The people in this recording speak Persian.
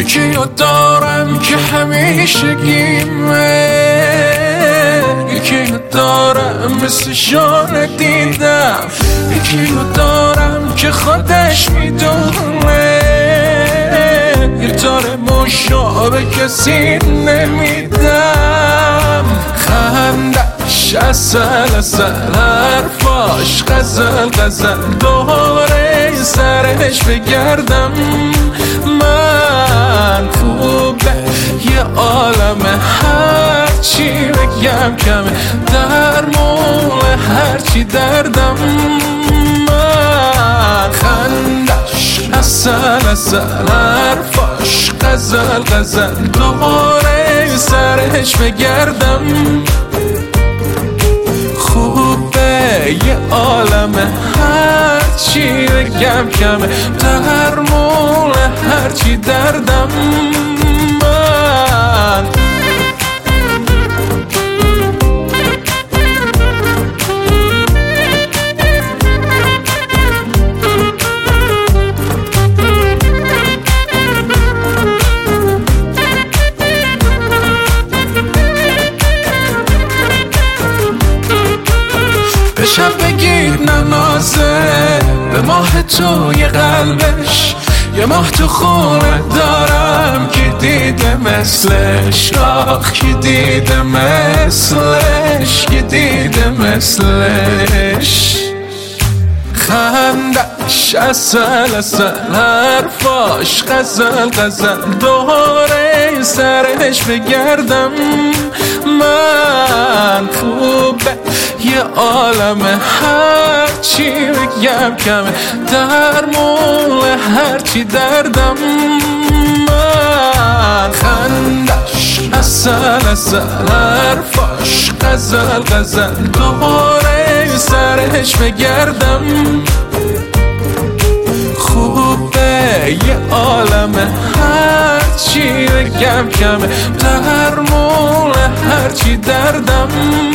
یکی رو دارم که همیشه گیمه، یکی رو دارم مثل شانه دیدم، یکی رو دارم که خودش میدونه یه تار مشابه کسی نمیدم. خندش اصل حرفاش غزل دوره سرش بگردم. من خوبه یه عالمه هرچی بگم کمه، درمون هرچی دردم. من خندش اصل حرفاش غزل دوره سرش بگردم. خوبه یه عالمه هرچی بگم کمه، درمون هرچی دردم. من به شب بگید ننازه، به ماه توی قلبش یه ماه تو خونه دارم که دیده مثلش، آخ که دیده مثلش، که دیده مثلش. خندش اصل حرفاش غزل دوره سرش بگردم. من خوبه یه عالمه هرچی بگم کمه، درمون هرچی دردم. من خندش اصل حرفاش غزل دوره سرش بگردم. خوبه یه عالمه هرچی بگم کمه، درمون هرچی دردم.